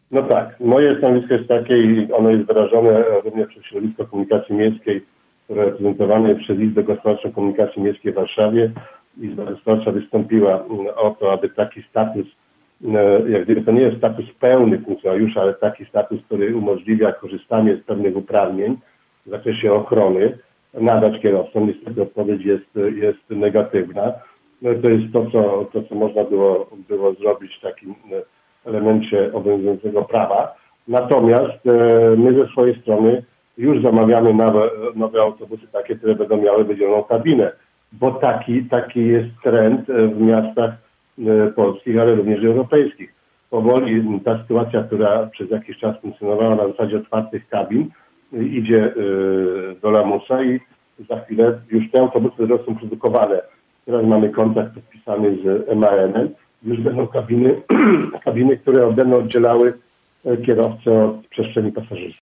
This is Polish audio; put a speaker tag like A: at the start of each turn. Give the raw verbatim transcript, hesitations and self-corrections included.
A: No tak, moje stanowisko jest takie i ono jest wyrażone również przez środowisko komunikacji miejskiej, które reprezentowane jest przez Izbę Gospodarczą Komunikacji Miejskiej w Warszawie. Izba Gospodarcza wystąpiła o to, aby taki status, jak gdyby to nie jest status pełny funkcjonariusza, ale taki status, który umożliwia korzystanie z pewnych uprawnień w zakresie ochrony, nadać kierowcom. Niestety odpowiedź jest, jest negatywna. No to jest to, co, to, co można było, było zrobić w takim elemencie obowiązującego prawa. Natomiast e, my ze swojej strony już zamawiamy nowe, nowe autobusy takie, które będą miały wydzieloną kabinę, bo taki, taki jest trend w miastach e, polskich, ale również europejskich. Powoli ta sytuacja, która przez jakiś czas funkcjonowała na zasadzie otwartych kabin, idzie e, do lamusa i za chwilę już te autobusy, które są produkowane, teraz mamy kontrakt podpisany z M A N-em, już będą kabiny, kabiny, które będą oddzielały kierowcę od przestrzeni pasażerskiej.